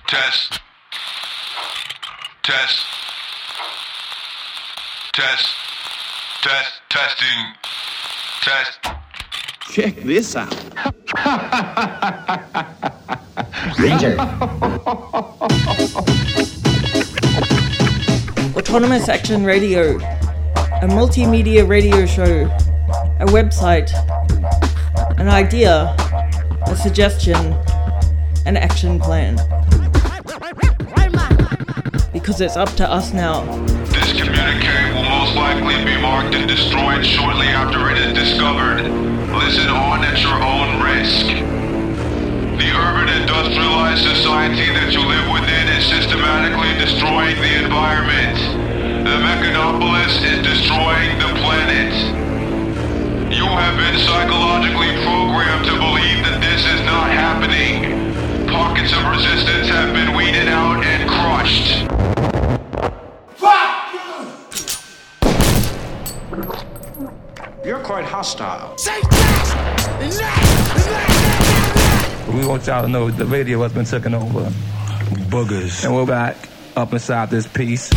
Test. Test. Test. Test. Testing. Test. Check this out. Ranger. Autonomous Action Radio, a multimedia radio show, a website, an idea, a suggestion, an action plan. Because it's up to us now. This communique will most likely be marked and destroyed shortly after it is discovered. Listen on at your own risk. The urban industrialized society that you live within is systematically destroying the environment. The Mechanopolis is destroying the planet. You have been psychologically programmed to believe that this is not happening. Pockets of resistance have been weeded out and crushed. You're quite hostile. We want y'all to know the radio has been taken over. Boogers. And we're back up inside this piece.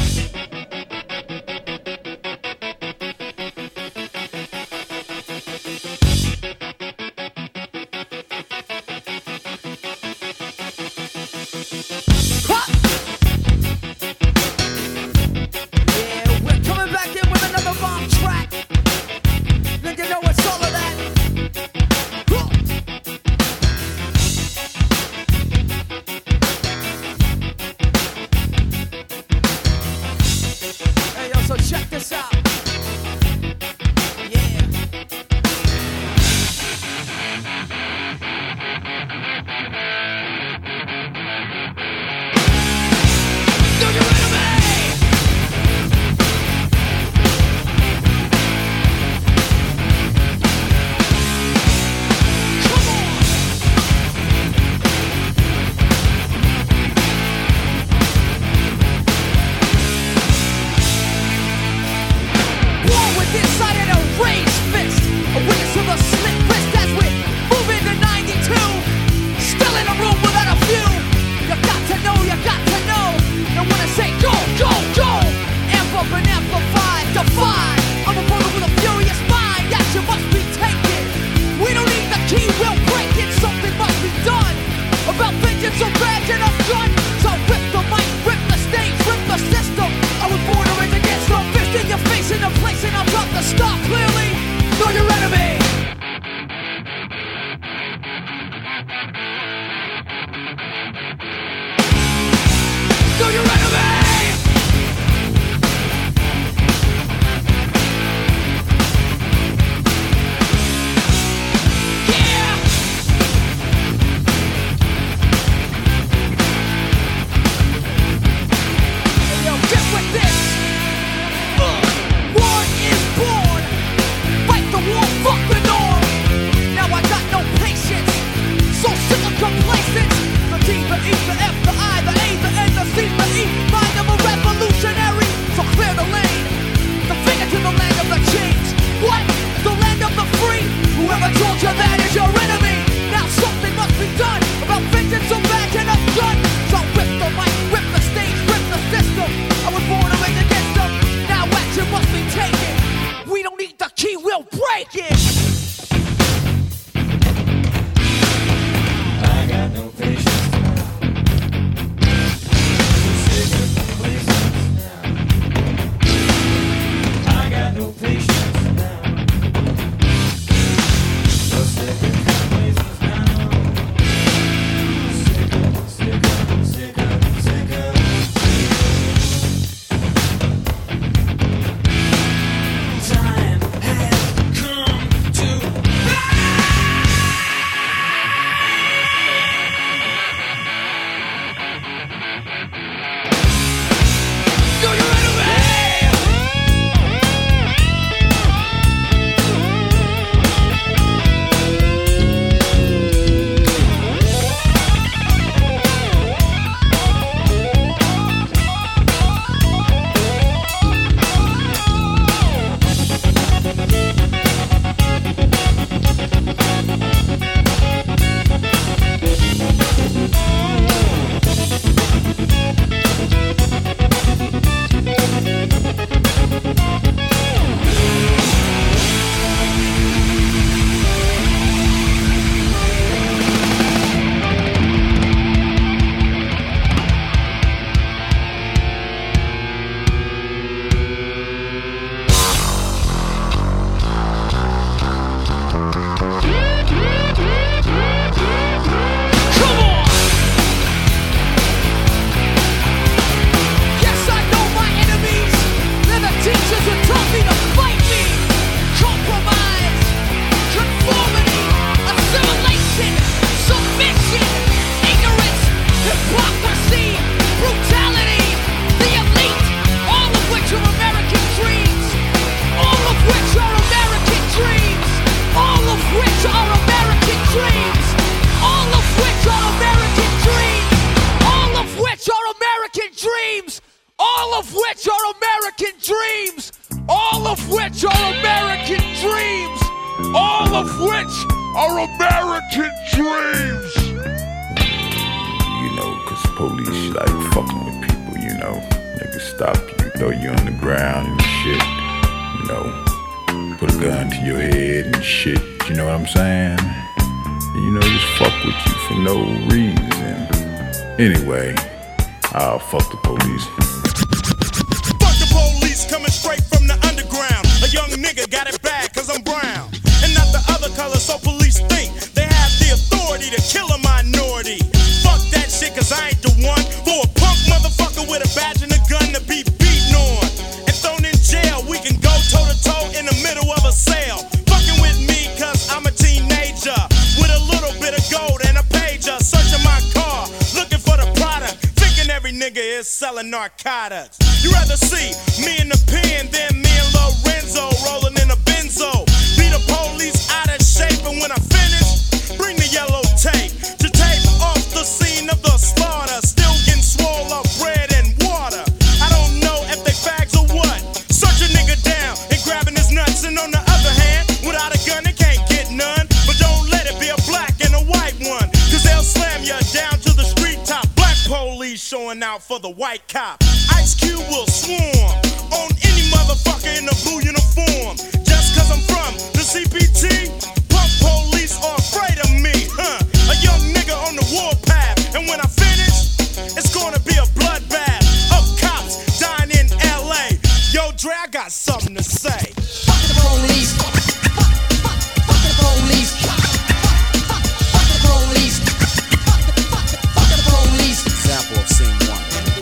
which are American dreams. All of which are American dreams. All of which are American dreams. You know, cause police like fucking with people, you know. Niggas stop you, throw you on the ground and shit. You know, put a gun to your head and shit. You know what I'm saying? You know, just fuck with you for no reason. Anyway, I'll fuck the police. Fuck the police coming straight from the underground. A young nigga got it bad cause I'm brown. And not the other color, so police think they have the authority to kill a minority. Fuck that shit cause I ain't the one for a punk motherfucker with a badge and a gun to be beaten on and thrown in jail. We can go toe to toe in the middle of a sale. Fucking with me cause I'm a teenager with a little bit of gold and a pager. Searching my car, looking for the product, thinking every nigga is selling narcotics. You rather see me in the pen than me and Lorenzo rolling in a benzo. Be the police out of shape, and when I finish, bring the yellow tape to tape off the scene of the slaughter. Still getting swole up bread and water. I don't know if they fags or what. Search a nigga down and grabbing his nuts, and on the other hand, without a gun they can't get none. But don't let it be a black and a white one, cause they'll slam you down to the street top. Black police showing out for the white cop. Ice Cube will swarm on any motherfucker in a blue uniform. Just cause I'm from the CPT, punk police are afraid of me, huh? A young nigga on the warpath, and when I finish, it's gonna be a bloodbath of cops dying in LA. Yo, Dre, I got something to say. Fuck the police. Fuck the police. Fuck the police. Fuck the police. Example of scene 1.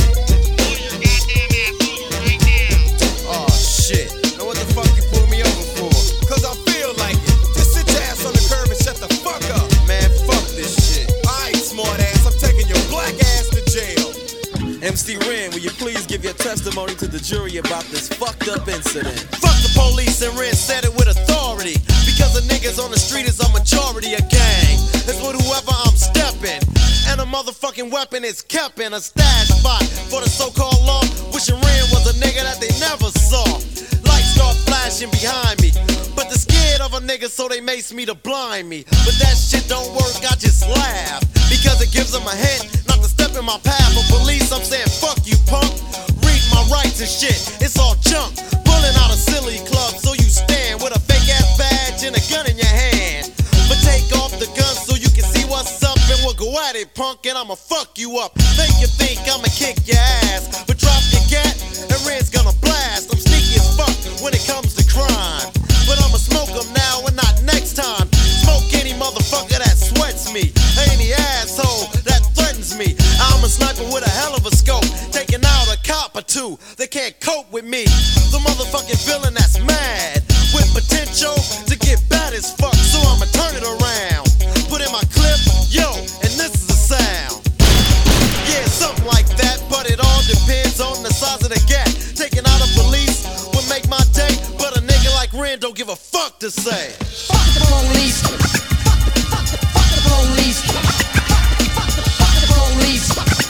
Oh shit. Now what the fuck you pull me over for? Cause I feel like it. Just sit your ass on the curb and shut the fuck up. Man, fuck this shit. Alright, smart ass, I'm taking your black ass to jail. MC Ren, will you please give your testimony to the jury about this fucked up incident? Fuck the police, and Ren said it with authority. Because the niggas on the street is a majority of gang. It's with whoever I'm stepping. And a motherfucking weapon is kept in a stash spot for the so-called law. Wishing Ren was a nigga that they never saw. Lights start flashing behind me, but they're scared of a nigga, so they mace me to blind me. But that shit don't work, I just laugh, because it gives them a hint not to step in my path. For police, I'm saying fuck you, punk. Read my rights and shit, it's all junk. Pulling out a silly club, so you stand with a fake ass badge and a gun in your hand. But take off the gun so you can see what's up, and we'll go at it, punk, and I'ma fuck you up. Make you think I'ma kick your ass, but drop your gat, and Red's gonna blast. I'm sneaky as fuck when it comes to crime, but I'ma smoke them now and not next time. Smoke any motherfucker that sweats me, any asshole that threatens me. I'm a sniper with a hell of a scope, taking out a cop or two. They can't cope with me. The motherfucking villain that's mad, with potential to get bad as fuck. So I'ma turn it around, put in my clip, yo, and this is the sound. Yeah, something like that, but it all depends on the size of the gap. Taking out a police would make my day, but a nigga like Ren don't give a fuck to say. Fuck the police. Fuck the police. Fuck the police.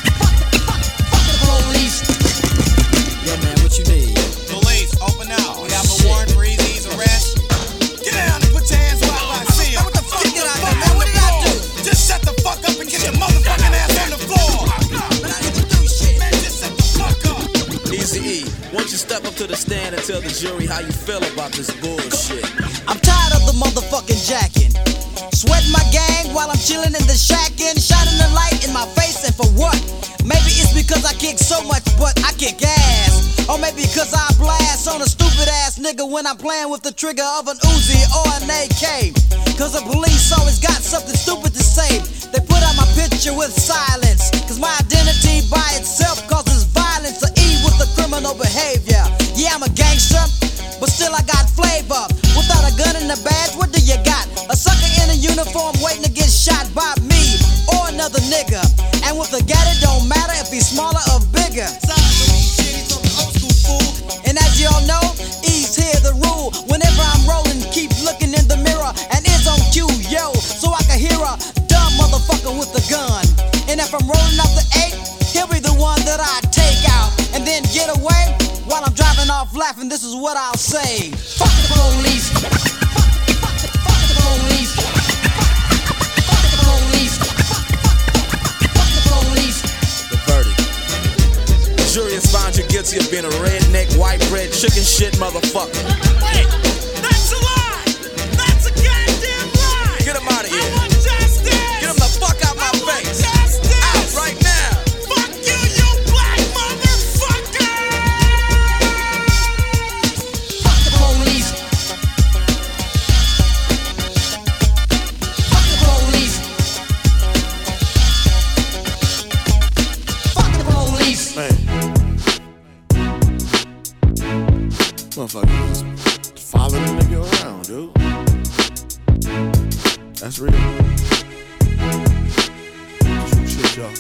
Fuck the police. Yo, man, what you need? Police, open up. We have a warrant for Easy's arrest. Get down and put your hands where I see them. What the fuck? Get out there, man. What did I do? Just shut the fuck up and get your motherfucking ass on the floor. Man, I didn't do shit. Man, just shut the fuck up. Easy E, why don't you step up to the stand and tell the jury how you feel about this bullshit? I'm tired of the motherfucking jacking. Sweating my gang while I'm chilling in the shack and shining the light in my face, and for what? Maybe it's because I kick so much, but I kick ass. Or maybe because I blast on a stupid ass nigga when I'm playing with the trigger of an Uzi or an AK. Cause the police always got something stupid to say. They put out my picture with silence, cause my identity by itself causes violence. The E with the criminal behavior. Yeah, I'm a gangster, but still I got flavor. Without a gun and a badge, what do you got? A sucker in a uniform waiting to get shot by me or another nigga. And with a gat, it don't matter if he's smaller or bigger. And as y'all know, E's here the rule. Whenever I'm rolling, keep looking in the mirror, and it's on cue, yo, so I can hear a dumb motherfucker with a gun. And if I'm rolling up the 8, he'll be the one that I take out and then get away. laughing, this is what I'll say. Fuck the police. Fuck the police. Fuck the police. Fuck the police. The verdict. The jury has found you guilty of being a redneck, white bread, chicken shit motherfucker. Wait, that's a lie. That's a goddamn lie. Get him out of here. I want justice. Get him the fuck out my face. Justice. Out right now. Fuck you, you black motherfucker. Fuck the police. Fuck the police. Fuck the police. Man. Motherfucker just follow the nigga around, dude. That's real. True shit, y'all.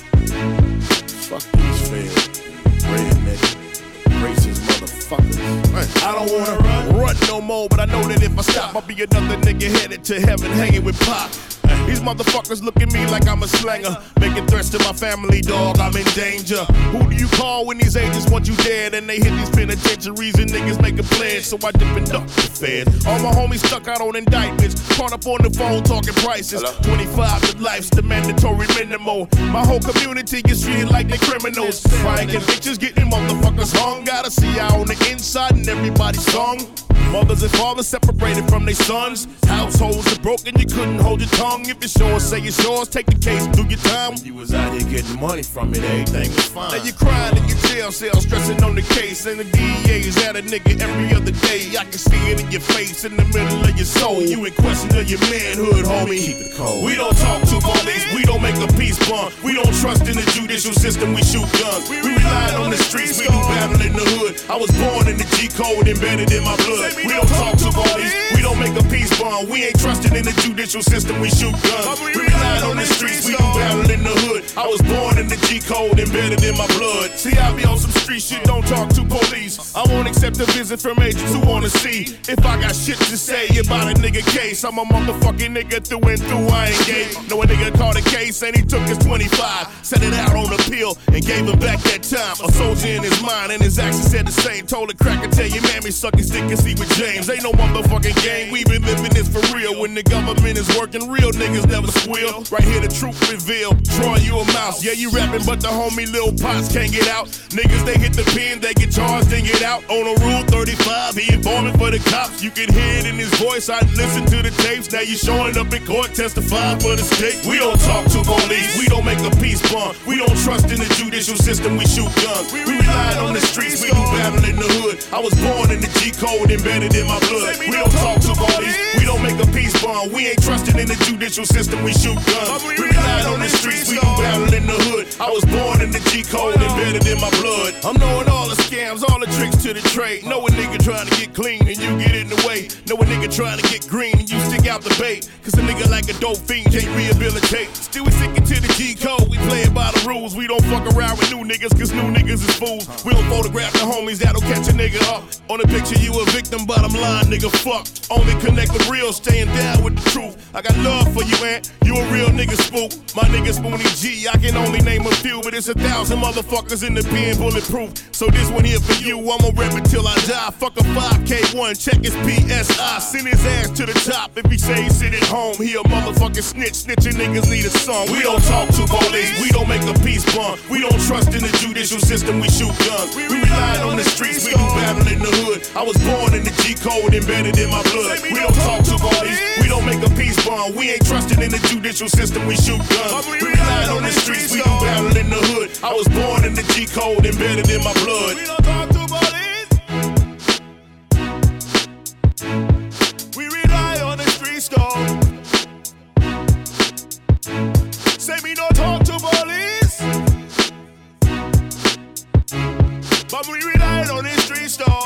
Fuck these feds. Redneck. Racist motherfuckers. Man, I don't wanna run no more, but I know that if I stop, I'll be another nigga headed to heaven hanging with Pac. These motherfuckers look at me like I'm a slanger, making threats to my family, dog, I'm in danger. Who do you call when these agents want you dead? And they hit these penitentiaries and niggas make a pledge, so I dip and duck the fed. All my homies stuck out on indictments, caught up on the phone talking prices. 25 to life's the mandatory minimum. My whole community gets treated like they criminals. Crying convictions, getting motherfuckers hung. Gotta see out on the inside and everybody's song. Mothers and fathers separated from their sons. Households are broken, you couldn't hold your tongue. If it's yours, say it's yours, take the case, do your time. You was out here getting money from it, everything was fine. Now you crying in your jail cell, stressing on the case. And the DEA's at a nigga every other day. I can see it in your face, in the middle of your soul. You in question of your manhood, homie. Keep it cold. We don't talk to police, we don't make a peace bond. We don't trust in the judicial system, we shoot guns. We rely on the streets, we do battle in the hood. I was born in the G code, embedded in my blood. We don't talk to police, we don't make a peace bond. We ain't trusting in the judicial system, we shoot guns. We rely on the streets, we do battle in the hood. I was born in the G code, embedded in my blood. See, I be on some street shit, don't talk to police. I won't accept a visit from agents who wanna see if I got shit to say about a nigga case. I'm a motherfucking nigga through and through, I ain't gay. Know a nigga caught a case and he took his 25, set it out on appeal and gave him back that time. A soldier in his mind and his actions said the same. Told a cracker, tell your mammy suck his dick and see with James. Ain't no motherfucking game, we been living this for real. When the government is working, real niggas never squeal. Right here the truth revealed, drawing you a mouse. Yeah, you rapping, but the homie Lil Pots can't get out. Niggas, they hit the pen, they get charged, then get out. On a Rule 35, he informing for the cops. You can hear it in his voice, I listen to the tapes. Now you showing up in court, testifying for the state. We don't talk to police, we don't make a peace bond. We don't trust in the judicial system, we shoot guns. We rely on the streets, we do battle in the hood. I was born in the G code, embedded in my blood. We don't talk to police, we don't make a peace bond. We ain't trusting in the judicial system, we shoot guns. We rely on the streets, we do battle in the hood. I was born in the G code, embedded in my blood. I'm knowing all the scams, all the tricks to the trade. Know a nigga trying to get clean and you get in the way. Know a nigga trying to get green and you stick out the bait. Cause a nigga like a dope fiend can't rehabilitate. Still we sticking to the G code, we play it by the rules. We don't fuck around with new niggas cause new niggas is fools. We don't photograph the homies that'll catch a nigga up. On the picture you a victim, bottom line nigga fuck. Only connect with real, staying down with the truth. I got love for you, man, you a real nigga spook. My nigga Spoonie G, I can only name a few, but it's 1,000 motherfuckers in the pen bulletproof. So this one here for you, I'ma rap it till I die. Fuck a 5K1, check his PSI. Send his ass to the top if he say he sit at home. He a motherfucking snitch, snitching niggas need a song. We don't talk to police, we don't make a peace bond. We don't trust in the judicial system, we shoot guns. We rely on the streets, we do battle in the hood. I was born in the G code, embedded in my blood. We don't talk to police, we don't make a peace bond. We ain't trusting in the judicial system, we shoot guns. We rely on the streets, we do battle in the hood. I was born in the G code, embedded in my blood. We don't talk to police. We rely on the streets, dog. Say me don't talk to police, but we rely on the streets, dog.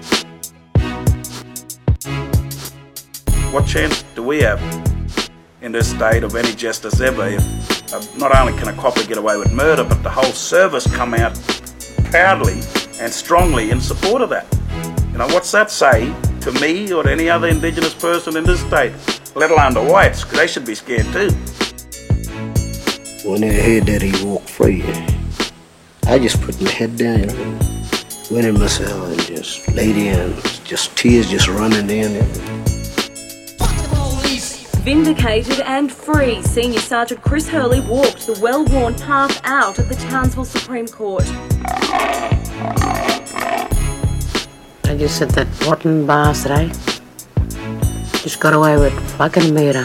What chance do we have in this state of any justice ever if not only can a copper get away with murder, but the whole service come out proudly and strongly in support of that? You know, what's that say to me or to any other Indigenous person in this state, let alone the whites, because they should be scared too. When I heard that he walked free, I just put my head down, went in my cell and just laid in, just tears just running in. Vindicated and free, Senior Sergeant Chris Hurley walked the well-worn path out of the Townsville Supreme Court. I just said that rotten bastard, eh? Just got away with fucking murder.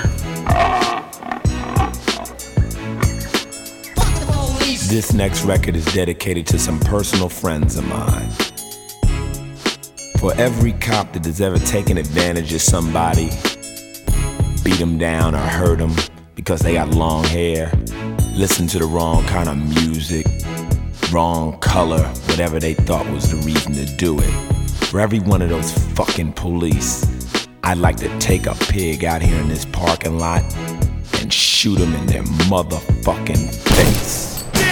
This next record is dedicated to some personal friends of mine. For every cop that has ever taken advantage of somebody, beat them down or hurt them because they got long hair, listened to the wrong kind of music, wrong color, whatever they thought was the reason to do it. For every one of those fucking police, I'd like to take a pig out here in this parking lot and shoot them in their motherfucking face.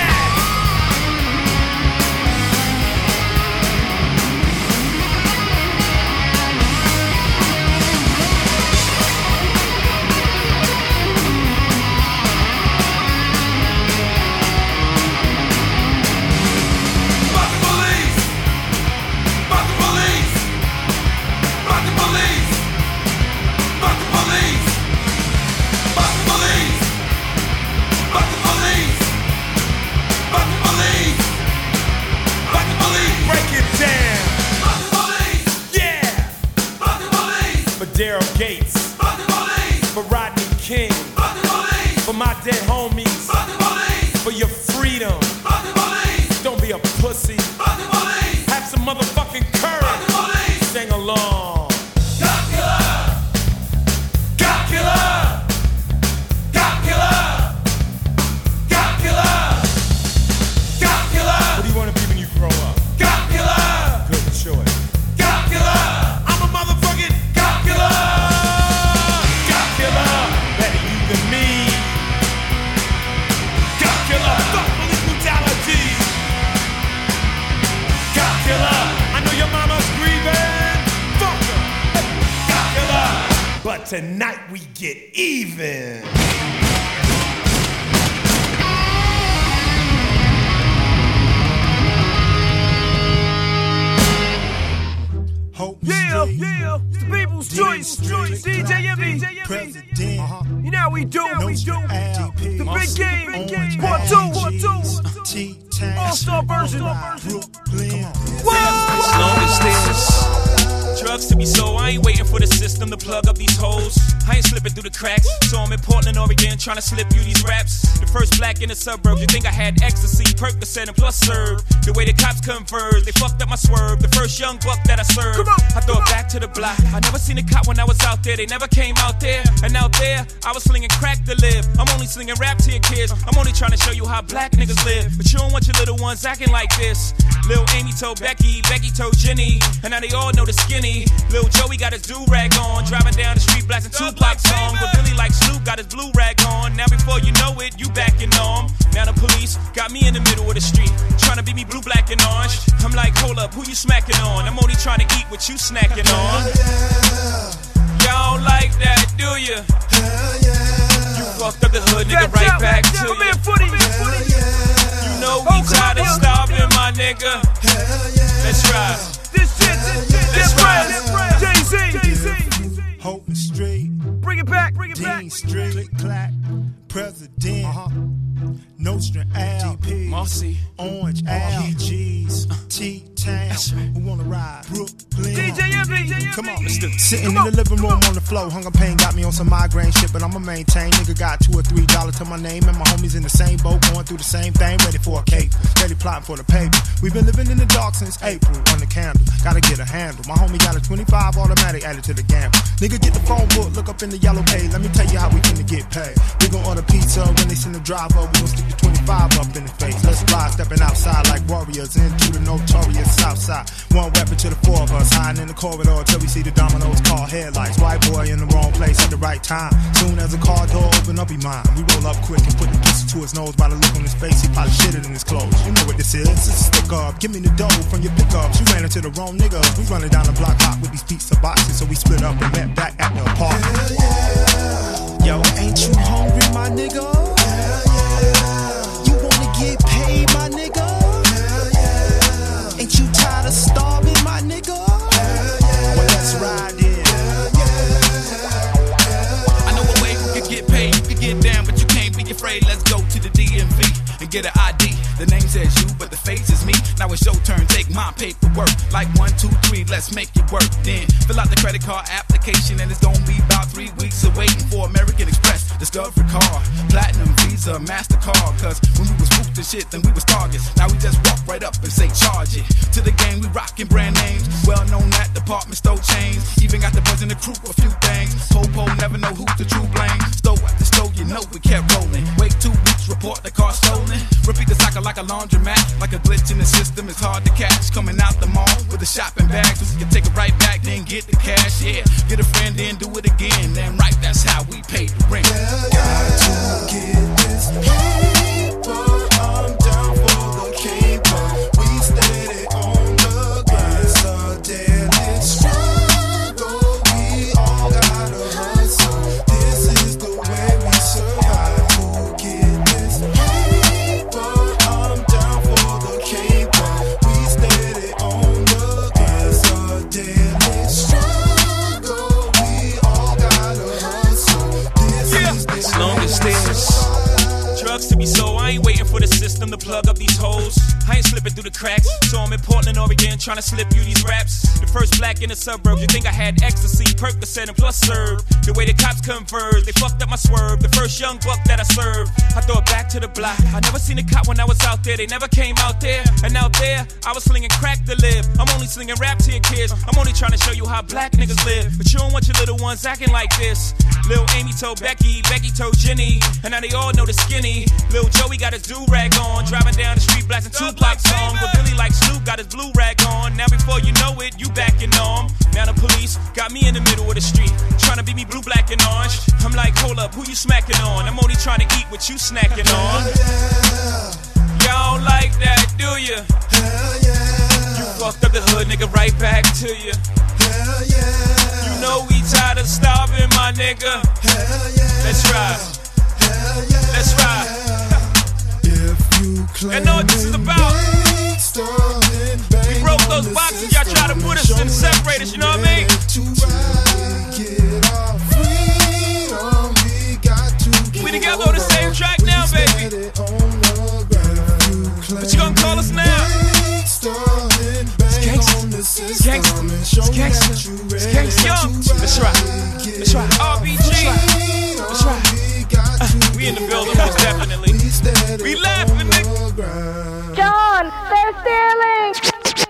Tonight we get even. Yeah, it's the people's choice. DJ Envy. You know how we do. The big game. Part 2. All-star version. As long as there's drugs to be sold, I ain't waiting for the system to plug up these holes. I ain't slipping through the cracks, so I'm in Portland, Oregon, trying to slip you these raps. The first black in the suburbs, you think I had ecstasy, Percocet and plus serve. The way the cops converge, they fucked up my swerve. The first young buck that I served, I throw it back to the block. I never seen a cop when I was out there, they never came out there. And out there, I was slinging crack to live. I'm only slinging rap to your kids, I'm only trying to show you how black niggas live. But you don't want your little ones acting like this. Lil' Amy told Becky, Becky told Jenny, and now they all know the skinny. Lil' Joey got his do-rag on, driving down the street blasting Tupac song. But Billy like Snoop got his blue rag on. Now before you know it, you back in arm. Now the police got me in the middle of the street, trying to beat me blue, black, and orange. I'm like, hold up, who you smacking on? I'm only trying to eat what you snacking on. Y'all don't like that, do you? You fucked up the hood, nigga, right back to you. You know we tired of starving, my nigga. Let's ride. Let's ride. Jay-Z. Hope is straight. Bring it back. Dean Street. Click clack. President. Nostrand Al. Marcy. Orange Al. PGs. T-Town. Who wanna ride? Brooklyn. DJ Envy. Come on. Sitting in the living room on the floor. Hunger pain got me on some migraine shit, but I'ma maintain. Nigga got $2 or $3 to my name, and my homies in the same boat, going through the same thing, ready for a cake, steady plotting for the paper. We've been living in the dark since April, on the candle. Gotta get a handle. My homie got a 25 automatic added to the gamble. Nigga, get the phone book, look up in the yellow page. Let me tell you how we finna get paid. We gon' order pizza when they send the driver. We gon' stick the 25 up in the face. Let's fly, stepping outside like warriors into the notorious south side. One weapon to the four of us, hiding in the corridor till we see the dominoes call headlights. White boy in the wrong place at the right time. Soon as the car door open up, he mine. We roll up quick and put the pistol to his nose. By the look on his face, he probably shitted in his clothes. You know what this is? It's a stick up. Give me the dough from your pickups. You ran into the wrong nigga. We running down the block hot with these pizza boxes, so we split up and met back at the apartment. Yo, ain't you hungry, my nigga? You wanna get paid, my nigga? Ain't you tired of the DMV and get an ID. The name says you, but the face is me. Now it's your turn, take my paperwork. Like 1, 2, 3, let's make it work. Then fill out the credit card application, and it's gonna be about 3 weeks of waiting for American Express, Discovery card, Platinum, Visa, MasterCard. Cause when we was booked and shit, then we was targets. Now we just walk right up and say charge it. To the game, we rockin' brand names, well known at department store chains. Even got the buzz in the crew for a few things. Po never know who's the true blame. Store after store, you know we kept rolling. Wait 2 weeks, report the car stolen. Repeat the cycle like a laundromat. Like a glitch in the system, it's hard to catch. Coming out the mall with a shopping bag, so we can take it right back, then get the cash. Yeah, get a friend, then do it again. Damn right, that's how we pay the rent. Got to get this paper. I'm down for the caper. We steady on the grind. It's a daily struggle. We all gotta hustle. This is the way we survive. Who get this paper? I'm down for the caper. We steady on the grind. It's a daily struggle. We all gotta hustle. This is the As long as there's drugs to be sold, I ain't waiting for the system to plug up these holes. I ain't slipping through the cracks, so I'm in Portland, Oregon, trying to slip you these raps. The first black in the suburbs, you think I had ecstasy, Percocet and plus serve. The way the cops converge, they fucked up my swerve. The first young buck that I served, I throw it back to the block. I never seen a cop when I was out there, they never came out there. And out there, I was slinging crack to live. I'm only slinging rap to your kids, I'm only trying to show you how black niggas live. But you don't want your little ones acting like this. Lil' Amy told Becky, Becky told Jenny, and now they all know the skinny. Lil' Joey got his do-rag on, driving down the street blasting Tupac song. But Billy like Snoop got his blue rag on. Now before you know it, you back in arm. Now the police got me in the middle of the street, trying to beat me blue, black, and orange. I'm like, hold up, who you smacking on? I'm only trying to eat what you snacking on. Y'all don't like that, do you? You fucked up the hood, nigga, right back to you. You know we tired of starving, my nigga. Let's ride. Let's ride. And know what this is about. We broke those boxes, y'all try to put us and separate us, you know what I mean? We together on the same track now, baby. But you gonna call us now? It's gangsta. It's gangsta. It's gangsta. It's gangsta. Yo, let's ride. Let's ride. RBG. Let's ride. We in the building, most definitely. We laughing, nigga. John, they're stealing.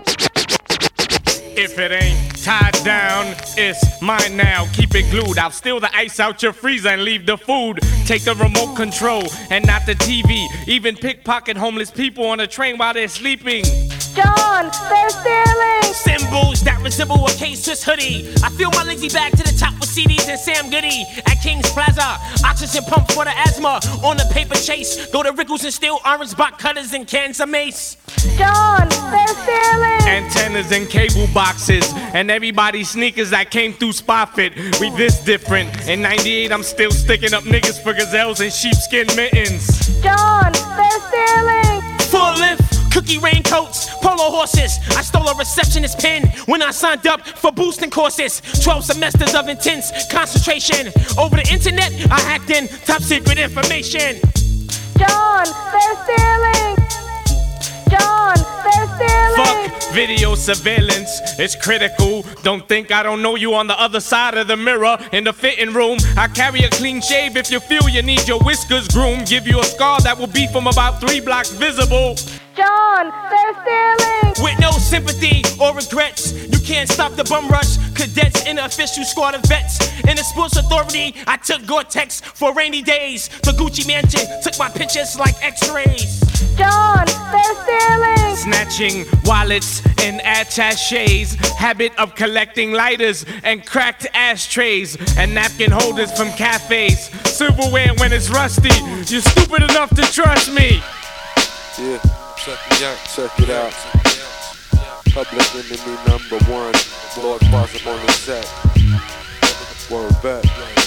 If it ain't tied down, it's mine now. Keep it glued. I'll steal the ice out your freezer and leave the food. Take the remote control and not the TV. Even pickpocket homeless people on a train while they're sleeping. John, they're stealing. Symbols that resemble a K-Swiss hoodie. I fill my lazy bag to the top with CDs and Sam Goody. At King's Plaza, oxygen pump for the asthma. On the paper chase, go to Rickles and steal orange box cutters and cans of mace. John, they're stealing. Antennas and cable boxes and everybody's sneakers that came through Spotfit. We this different. In 98, I'm still sticking up niggas for gazelles and sheepskin mittens. John, they're stealing. Full length, cookie raincoats, polo horses. I stole a receptionist pin when I signed up for boosting courses. 12 semesters of intense concentration. Over the internet, I hacked in top secret information. John, they're stealing. John, they're stealing. Fuck video surveillance, it's critical. Don't think I don't know you on the other side of the mirror. In the fitting room, I carry a clean shave if you feel you need your whiskers groomed. Give you a scar that will be from about 3 blocks visible. John, they're stealing. With no sympathy or regrets, you can't stop the bum rush. Cadets in the official squad of vets. In the sports authority, I took Gore-Tex for rainy days. The Gucci mansion took my pictures like x-rays. John, they're stealing. Snatching wallets and attachés. Habit of collecting lighters and cracked ashtrays. And napkin holders from cafes. Silverware when it's rusty. You're stupid enough to trust me. Yeah, check it out. Public enemy #1. Lord Boss on the set. Word back.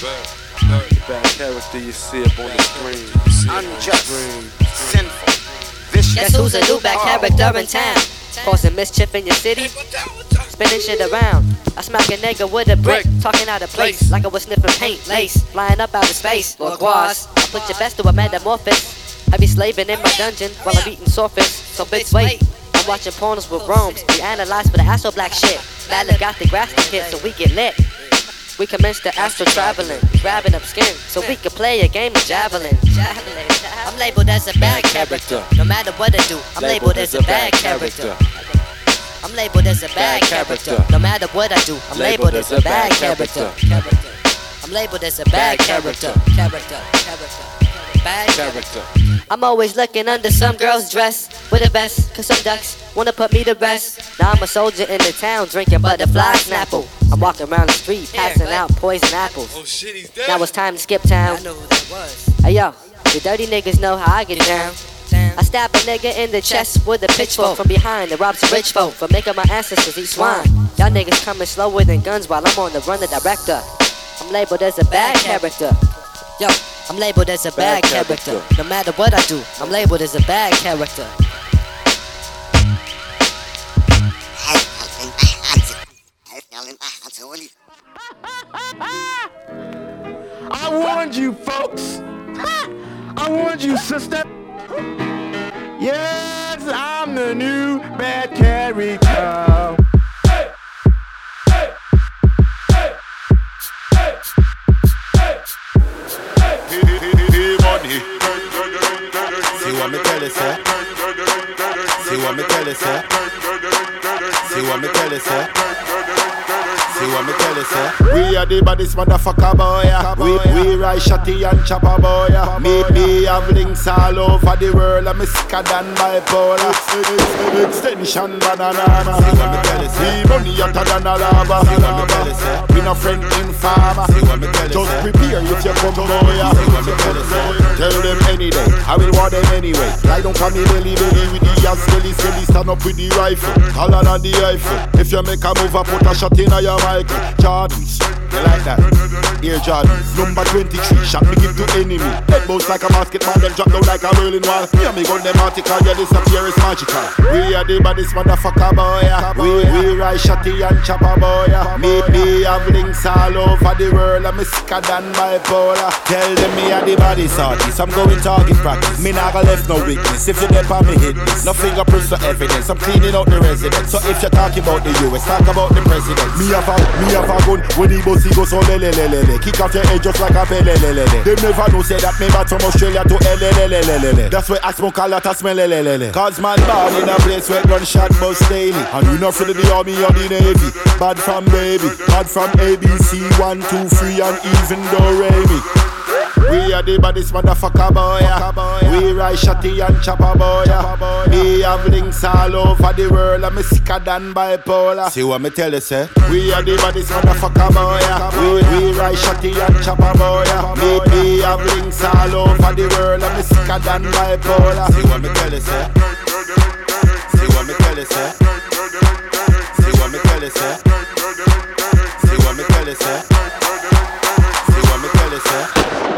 Bad character you see up on the screen. Unjust, sinful, vicious. Guess who's a new bad character in town? Causing mischief in your city, spinning shit around. I smack a nigga with a brick, talking out of place, like I was sniffing paint, lace, flying up out of space. Lord Guas, I put your best to a metamorphosis. I be slaving in my dungeon while I'm eating surface. So bitch, wait. I'm watching pornos with Rome's. We analyze for the astro black shit. Lala got the grass to hit, so we get lit. We commence the astro traveling, grabbing up skin, so we can play a game of javelin. I'm labeled as a bad character. No matter what I do, I'm labeled as a bad character. I'm labeled as a bad character. No matter what I do, I'm labeled as a bad character. I'm labeled as a bad character. Bad character. I'm always looking under some girl's dress with a vest, cause some ducks wanna put me to rest. Now I'm a soldier in the town drinking butterfly snapple. I'm walking around the street passing out poison apples. Oh shit, he's dead. Now it's time to skip town. I know who that was. Hey yo, the dirty niggas know how I get down. I stab a nigga in the chest with a pitchfork from behind and robs a rich folk for making my ancestors eat swine. Y'all niggas coming slower than guns while I'm on the run, the director. I'm labeled as a bad character. Yo, I'm labeled as a bad character. No matter what I do, I'm labeled as a bad character. I warned you, folks. I warned you, sister. Yes, I'm the new bad character. See what me tell you, sir? See what me tell you, sir? See what me tell you, sir? See what me tell you, sir? We are the baddest motherfucker, boy. We ride shotty and chopper, boy. Me have links all over the world. I'm sicker than bipolar. Extension banana. See what me tell you, sir? We money hotter than a lava. See what me tell you, sir? We no friend in farmer. See what me tell you, just sir? prepare if you come, boy. See what me tell you, sir? Tell them any day, I will want them anyway. Lie down for me belly with the ass skelly. Stand up with the rifle, taller than the rifle. If you make a move, I put a shot in your Michael. Jordans, you like that? Here Jordans, number 23, shot me give to enemy. Head bounce like a basketball, then drop down like a whirling wall. Me and me gun them article, yeah disappear is magical. We are the baddest motherfucker, boy. We ride shotty and chopper, boy. Me have links all over the world. I'm sicker than bipolar. Tell them me are the baddest artist. I'm going target practice. Me not gonna left no weakness. If you dip on me hit this, no fingerprints for evidence. I'm cleaning out the residence. So if you're talking about the US, talk about the president. Me have a gun when the bossy go so lelelelele. Kick off your head just like a pelelelele. They never know say that me back from Australia to LLLLLL. That's why I smoke a lot of smell lelelele. Cause man born in a place where gunshot bust daily. And we not afraid of the army or the navy. Bad from baby, bad from ABC 1, 2, 3 and even though Remy. We are the baddest motherfucker, boy. We ride shotty and chopper, boy. Me have links all over the world. I'm sicker than bipolar. See what me tell you, sir? We are the baddest motherfucker, boy. We ride shotty and chopper, boy. Me have links all over the world. I'm sicker than bipolar. See what me tell you, sir? See what me tell you, sir? See what me tell you, sir? See what me tell you, sir? See what me tell you, sir?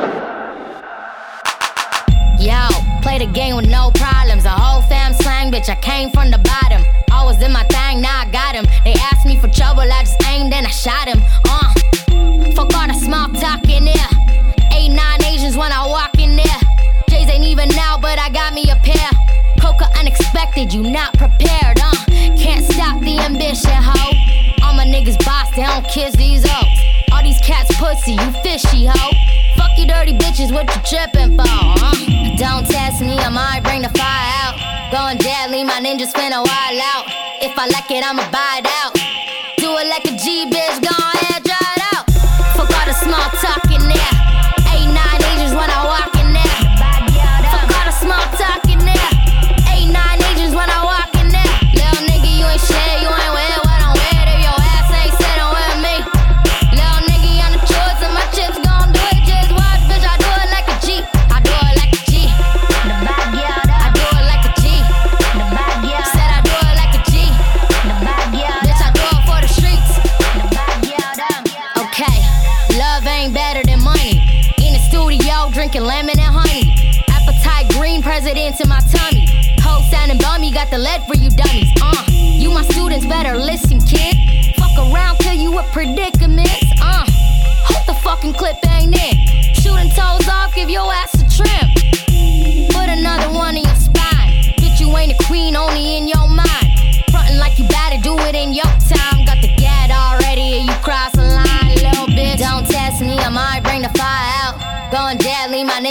Yo, play the game with no problems. A whole fam slang, bitch, I came from the bottom. Always in my thing, now I got him. They asked me for trouble, I just aimed and I shot him. Fuck all the small talk in there. 8, 9 Asians when I walk in there. J's ain't even now, but I got me a pair. Coca unexpected, you not prepared, Can't stop the ambition, ho. All my niggas boss, they don't kiss these hoes. All these cats pussy, you fishy, ho. Fuck you dirty bitches, what you trippin' for, Don't test me, I might bring the fire out. Going deadly, my ninjas finna wild out. If I like it, I'ma buy it out. Do it like a G, bitch, go ahead, dry it out. Fuck all the small talk in there. 8, 9 Asians when I walk in there. Fuck all the small talk in there. 8, 9 Asians when I walk in there. Little nigga, you ain't shit, you ain't wear what I'm wearing. If your ass ain't sitting with me. Little nigga on the choice and my chips gon' do it. Just watch, bitch, I do it like a G. I do it like a G. The backyard, I do it like a G. The backyard, said I do it like a G. The backyard, bitch, I do it for the streets. The backyard, okay, love ain't better than money. In the studio, drinking lemon and honey. Appetite green, president in my tummy. Whole sounding bummy, got the lead for you dummies. You my students, better listen, kid. Fuck around, kill you with predicaments. Hope the fucking clip ain't in. Shooting toes off, give your ass a trim. Put a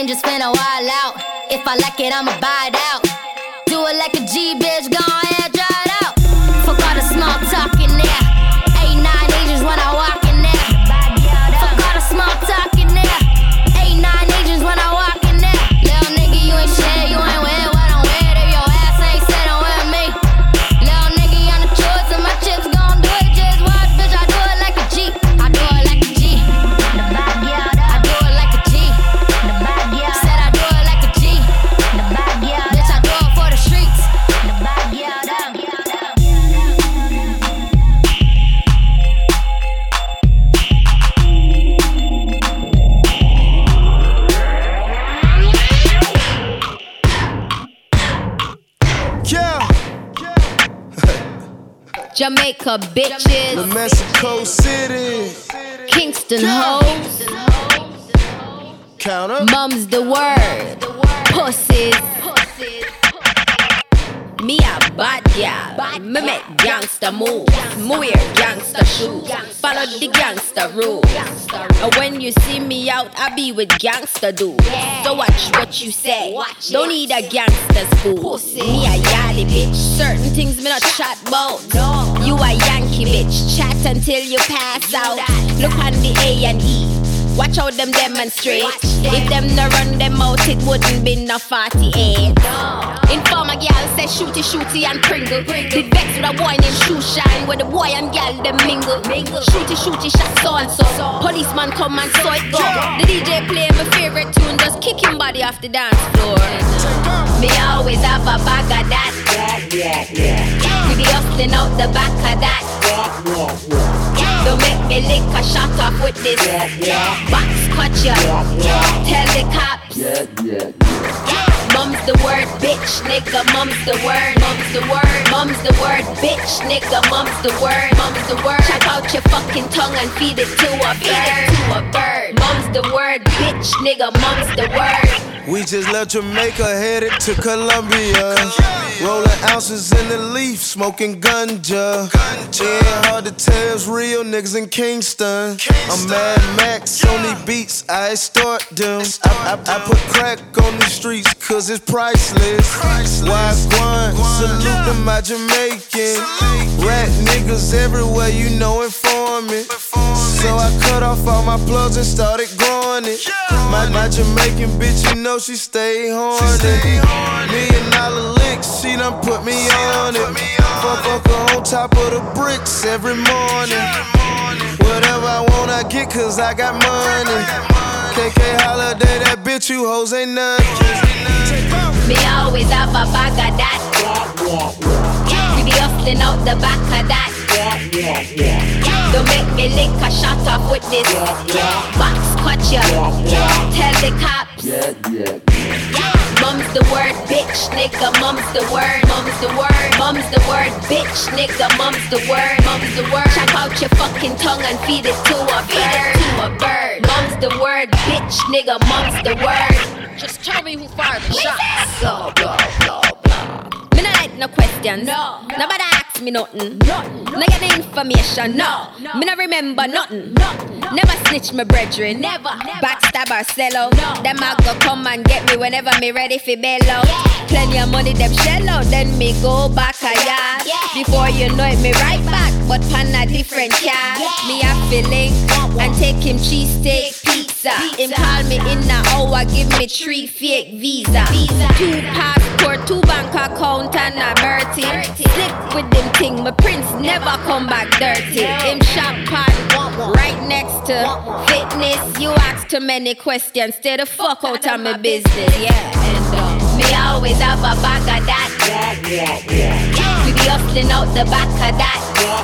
ain't just finna wild out. If I like it, I'ma buy it out. Do it like a G, bitch, go ahead, dry it out. Fuck all the small talk in there. 8, 9 Asians when I walk in there. Fuck all the small talk in there. 8, 9 Asians when I walk in there. Little nigga, you ain't shit, you ain't with what I'm with. If your ass ain't sitting with me. Little nigga, on the choice and my chips gon' do it. Just watch, bitch, I do it like a G. I do it like a G. I do it like a G. Said I do it like a G. Bitch, I do it for the streets. Yeah. Jamaica bitches, The Mexico City. Kingston hoes, Count up. mum's the word, pussies. Me a bad gal, me make gangsta moves, me wear gangsta shoes, follow the gangsta rules. And when you see me out, I be with gangsta dudes. So watch what you say, don't need a gangsta's fool. Me a yali bitch, certain things me not chat about. You a Yankee bitch, chat until you pass out. Look on the A&E. Watch how them demonstrate. If them no run them out, it wouldn't be no 48. Informer gal say shooty shooty and Pringle. Did vex with a boy named Shoe Shine, where the boy and gal them mingle. Shooty shooty shot so and so. Policeman come and so it go. The DJ play my favorite tune, just kick him body off the dance floor. Me always have a bag of that. We be hustling out the back of that. Don't make me lick a shot off with this. Box cut ya. Tell the cops. Mum's the word, bitch, nigga. Mum's the word. Mum's the word. Mum's the word, bitch, nigga. Mum's the word. Mum's the word. Check out your fucking tongue and feed it to a bird. Mum's the word, bitch, nigga. Mum's the word. We just left Jamaica, headed to Colombia. Rolling ounces in the leaf, smoking ganja. Yeah, hard to tell, it's real niggas in Kingston. I'm Mad Max on these beats, I extort them. I put crack on these streets, cause it's priceless. Wagwan, salute to my Jamaican. Rat niggas everywhere, you know, informing. So I cut off all my plugs and started growing it. My Jamaican bitch, you know she stay horny. $1 million licks, she done put me on it. Fuck her on top of the bricks every morning. Whatever I want, I get, cause I got money. KK Holiday, that bitch, you hoes ain't nothing. Me always have a bag of that. We be hustling out the back of that. Don't make me lick a shot off with this. Box cut ya. Tell the cops. Mum's the word, bitch, nigga. Mum's the word. Mum's the word. Mum's the word, bitch, nigga. Mum's the word. Mum's the word. Check out your fucking tongue and feed it to a bird. Mum's the word, bitch, nigga. Mum's the word. Just tell me who fired the shots. Blah, blah, blah, blah. Me not like no questions. No. Nobody ask me nothing. No get the information. No. Me not remember nothing. Never snitch my brethren. Never. Backstab or sell out. Them a go come and get me whenever me ready for bail out. Plenty of money them shell out. Then me go back a yard. Before you know it, me right back. But pan a different car. Me a feeling and take him cheesesteak pizza. Him call me in a hour, give me 3 fake visa. 2 passport, 2 bank account and a Bertie. Slick with them thing, my prince never come back dirty. Him shop pan right next to fitness. You ask too many questions, stay the fuck out of my business. Me always have a bag of that. We be hustling out the back of that.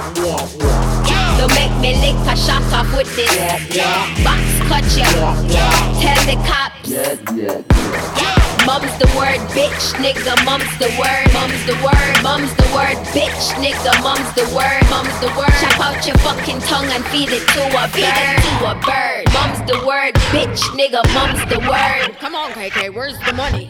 Don't make me lick a shot off with this. Box cut ya. Tell the cops. Mum's the word, bitch, nigga. Mum's the word. Mum's the word. Mum's the word, bitch, nigga. Mum's the word. Mum's the word. Chop out your fucking tongue and feed it to a bird. Mum's the word, bitch, nigga. Mum's the word. Come on, KK, where's the money?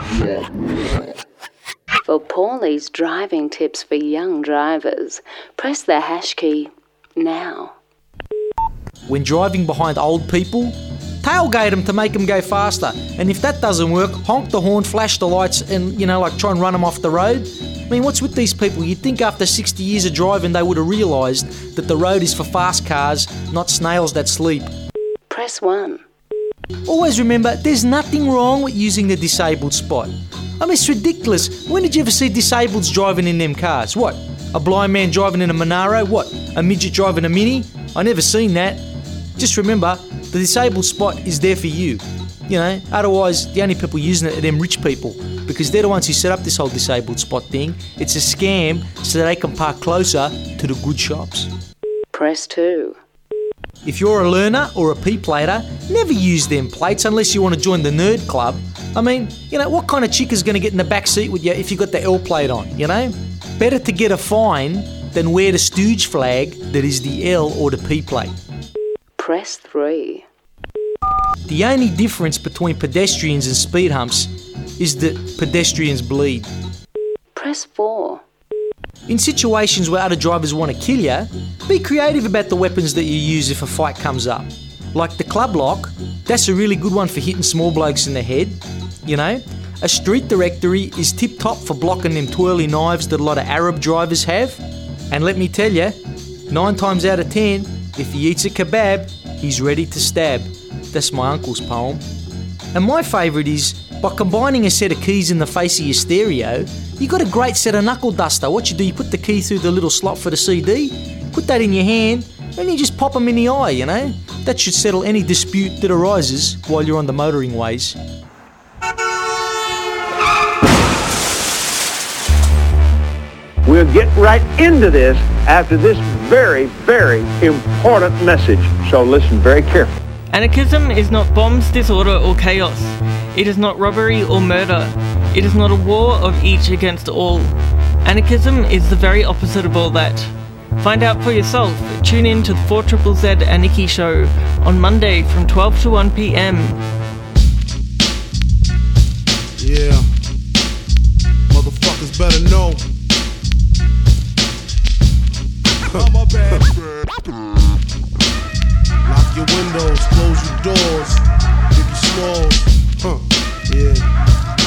For Paulie's driving tips for young drivers, press the hash key now. When driving behind old people, tailgate them to make them go faster. And if that doesn't work, honk the horn, flash the lights, and, like, try and run them off the road. I mean, what's with these people? You'd think after 60 years of driving they would have realised that the road is for fast cars, not snails that sleep. Press 1. Always remember, there's nothing wrong with using the disabled spot. I mean, it's ridiculous. When did you ever see disableds driving in them cars? What? A blind man driving in a Monaro? What? A midget driving a Mini? I never seen that. Just remember, the disabled spot is there for you. Otherwise, the only people using it are them rich people, because they're the ones who set up this whole disabled spot thing. It's a scam so they can park closer to the good shops. Press 2. If you're a learner or a P-plater, never use them plates unless you want to join the nerd club. I mean, what kind of chick is going to get in the back seat with you if you got the L plate on, Better to get a fine than wear the stooge flag that is the L or the P plate. Press 3. The only difference between pedestrians and speed humps is that pedestrians bleed. Press 4. In situations where other drivers want to kill you, be creative about the weapons that you use if a fight comes up. Like the club lock, that's a really good one for hitting small blokes in the head. A street directory is tip-top for blocking them twirly knives that a lot of Arab drivers have. And let me tell you, 9 times out of 10, if he eats a kebab, he's ready to stab. That's my uncle's poem. And my favourite is, by combining a set of keys in the face of your stereo, you got a great set of knuckle duster. What you do, you put the key through the little slot for the CD, put that in your hand, and you just pop them in the eye, That should settle any dispute that arises while you're on the motoring ways. We'll get right into this after this very, very important message. So listen very carefully. Anarchism is not bombs, disorder, or chaos. It is not robbery or murder. It is not a war of each against all. Anarchism is the very opposite of all that. Find out for yourself. Tune in to the 4ZZZ Anarchy Show on Monday from 12 to 1 p.m. Yeah. Motherfuckers better know. I'm a bad Lock your windows, close your doors. Biggie Smalls. Yeah.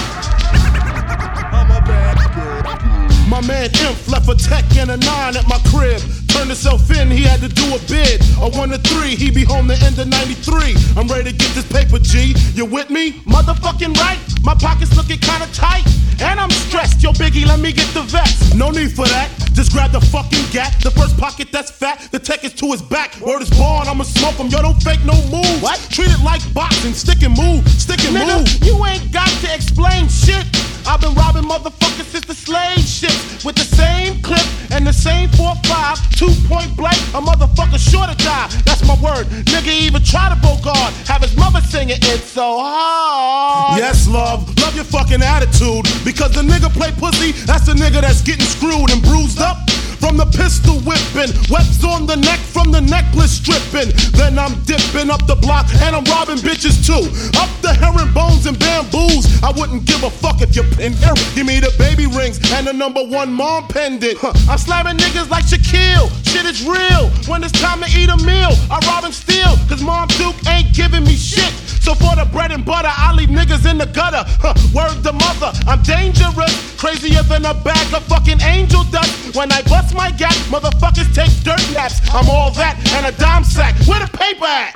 I'm a bad My man Imp left a tech and a 9 at my crib. Turned himself in, he had to do a bid. A 1 to 3, he be home the end of 93. I'm ready to get this paper, G. You with me? Motherfucking right. My pockets looking kinda tight. And I'm stressed. Yo, Biggie, let me get the vest. No need for that. Just grab the fucking gat. The first pocket that's fat. The tech is to his back. Word is born, I'ma smoke him. Yo, don't fake no moves. What? Treat it like boxing. Stick and move. Stick and move. You ain't got to explain shit. I've been robbing motherfuckers since the slave ships. With the same clip and the same 4.5. 2-point blank, a motherfucker sure to die. That's my word. Nigga even try to bogart. Have his mother singing It's So Hard. Yes, love your fucking attitude. Because the nigga play pussy, that's the nigga that's getting screwed and bruised up. From the pistol whipping, webs on the neck from the necklace stripping. Then I'm dipping up the block and I'm robbing bitches too. Up the herringbones and bamboos. I wouldn't give a fuck if you're in here. Give me the baby rings and the #1 mom pendant. I'm slamming niggas like Shaquille. Shit is real. When it's time to eat a meal, I rob and steal. Cause Mom Duke ain't giving me shit. So for the bread and butter, I leave niggas in the gutter. Word to mother, I'm dangerous. Crazier than a bag of fucking angel dust. When I bust my gap, motherfuckers take dirt naps. I'm all that and a dime sack. Where the paper at?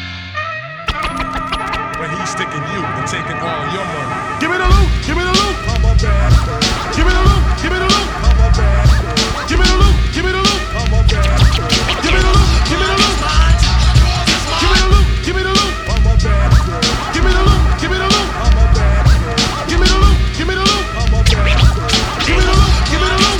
When he's sticking you and taking all your money. Give me the loot, give me the loot. I'm a bad girl. Give me the loot, give me the loot. I'm a bad girl. Give me the loot, give me the loot. I'm a bad girl. Give me the loot, give me the loot. Give me the loot, give me the loot. I'm a bad girl. Give me the loot, give me the loot. I'm a bad girl. Give me the loot, give me the loot. I'm a bad girl. Give me the loot, give me the loot.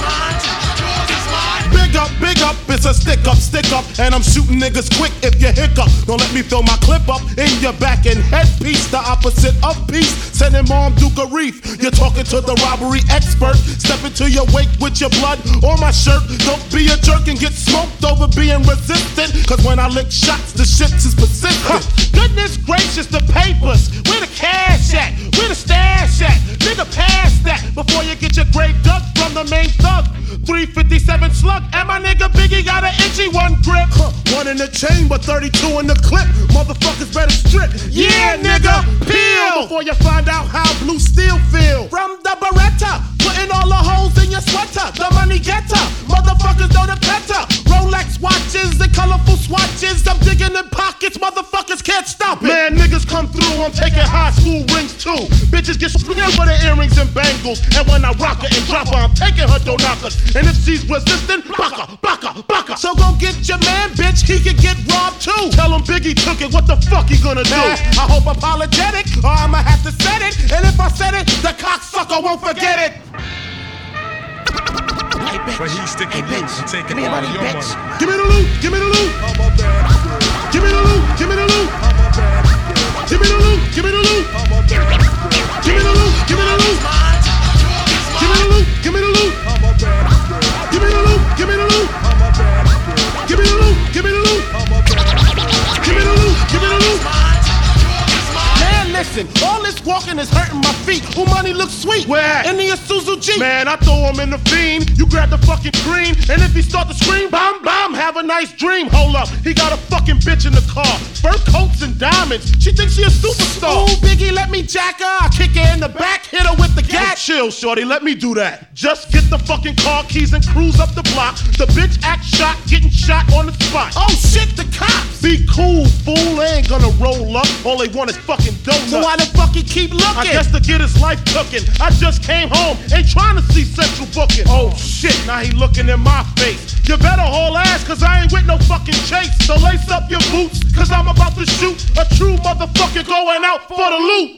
Big up, it's a stick up, and I'm shooting niggas quick if you hiccup. Don't let me throw my clip up in your back and headpiece, the opposite of peace. Sending Mom Duke a reef. You're talking to the robbery expert. Step into your wake with your blood on my shirt. Don't be a jerk and get smoked over being resistant. Cause when I lick shots, the shit is persistent. Goodness gracious, the papers. Where the cash at? Where the stash at? Nigga, pass that before you get your grave dug from the main thug. 357 slug, and my nigga Biggie got an itchy one grip. 1 in the chamber, 32 in the clip. Motherfuckers better strip. Yeah, nigga, peel before you find out how blue steel feel. From the Beretta, putting all the holes in your sweater. The money getter, motherfuckers know the better. Rolex watches and colorful swatches. I'm digging in pockets, motherfuckers can't stop it. Man, niggas come through, I'm taking high school rings too. Bitches get screwed for the earrings and bangles. And when I rock her and drop her, I'm taking her dough knockers. And if she's resistant, baka, baka, baka. So go get your man, bitch, he can get robbed too. Tell him Biggie took it, what the fuck he gonna do? I hope apologetic, or I'ma have to set it. And if I said it, the cocksucker won't forget it. Hey, bitch. But he's sticking loose and taking all your money. Give me the loot, give me the loot. Give me the loot, give me the loot. Give me the loot, give me the loot. Give me the loot, give me the loot. Give me the loot, give me the loot. Give me the loot, give me the loot. Give me the loot, give me the loot. Give me the loot, give me the loot. Man, listen, all this walking is hurting my feet. Who money looks sweet? Where? In the Isuzu Jeep. Man, I throw him in the fiend. You grab the fucking green, and if he start to scream, bomb, bomb, have a nice dream. Hold up, he got a fucking bitch in the car. Fur coats and diamonds. She thinks she a superstar. Ooh, Biggie, let me jack her. I kick her in the back, hit her with the gat. Chill, shorty, let me do that. Just get the fucking car keys and cruise up the block. The bitch act shot, getting shot on the spot. Oh shit, the cops. Be cool, fool. They ain't gonna roll up. All they want is fucking donuts. So why the fuck he keep looking? I guess to get his life cooking. I just came home, ain't trying to see Central booking. Oh shit, now he looking in my face. You better haul ass, cause I ain't with no fucking chase. So lace up your boots, cause I'm about to shoot a true motherfucker going out for the loot.